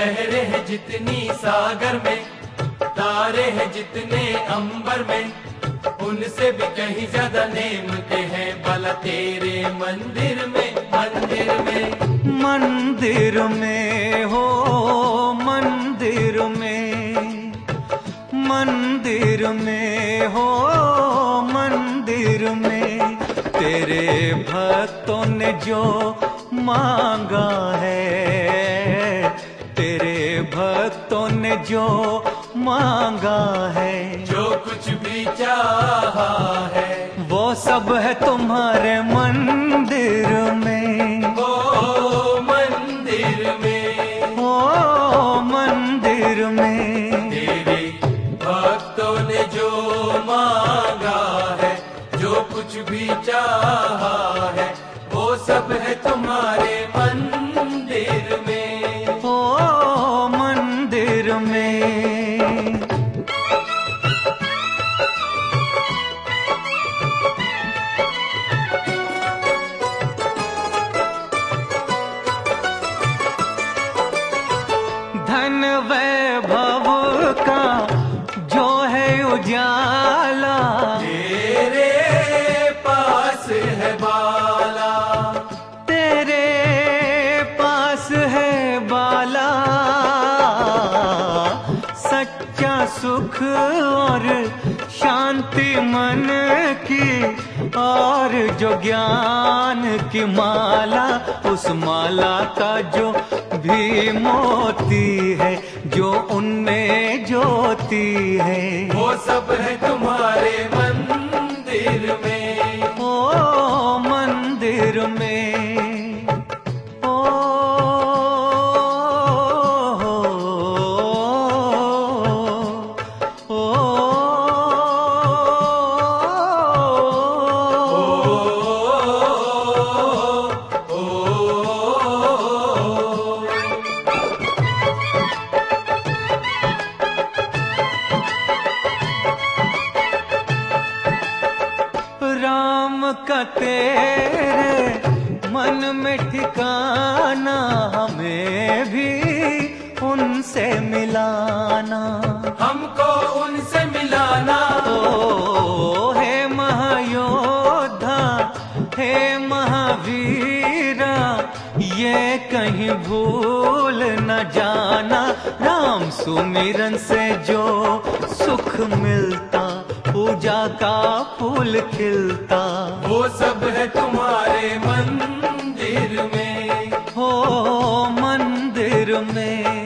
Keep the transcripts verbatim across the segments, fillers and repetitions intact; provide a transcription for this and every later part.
लहरें हैं जितनी सागर में, तारे हैं जितने अंबर में, उनसे भी कहीं ज्यादा नेमते हैं भला तेरे मंदिर में, मंदिर में। मंदिर में हो मंदिर में, मंदिर में हो मंदिर में, तेरे भक्तों ने जो मांगा है, तेरे भक्तों ने जो मांगा है, जो कुछ भी चाहा है, वो सब है तुम्हारे मंदिर में, ओ मंदिर में, ओ मंदिर में। तेरे भक्तों ने जो मांगा है, जो कुछ भी चाहा है, वो सब है तुम्हारे मंदिर में, ओ मंदिर में। धन वैभव का जो है उजाला, तेरे पास है बाला, तेरे पास है बाला। सच्चा सुख और शांति मन की, और जो ज्ञान की माला, उस माला का जो भी मोती है, जो उनमें ज्योति है, वो सब है तुम्हारे मंदिर में, ओ मंदिर में। ओ, ओ, राम का तेरे मन में ठिकाना, हमें भी उनसे मिलाना, हमको उनसे मिलाना। ओ हे महायोद्धा, हे महावीरा, ये कहीं भूल न जाना। राम सुमिरन से जो सुख मिलता, पूजा का फूल खिलता, वो सब है तुम्हारे मंदिर में, हो मंदिर में।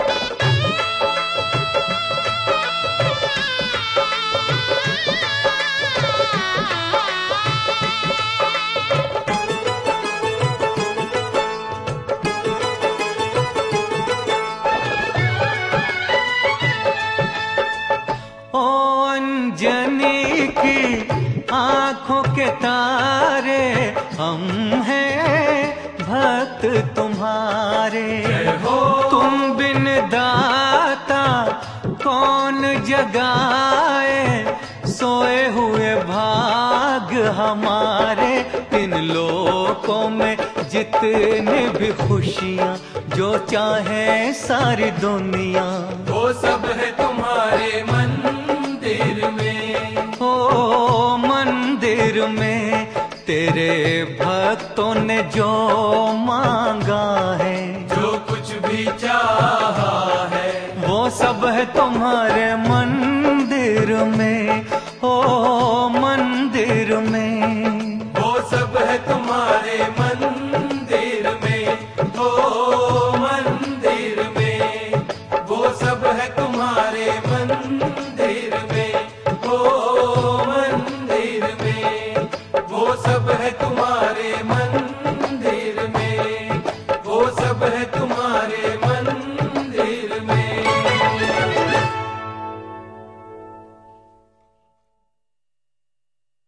ओ अंजनी की आंखों के तारे, हम हैं भक्त तुम्हारे। तुम बिन दाता कौन जगाए, सोए हुए भाग हमारे। इन लोकों में जितने भी खुशियाँ, जो चाहे सारी दुनिया, वो सब है तुम्हारे मंदिर में, ओ मंदिर में। तेरे भक्तों ने जो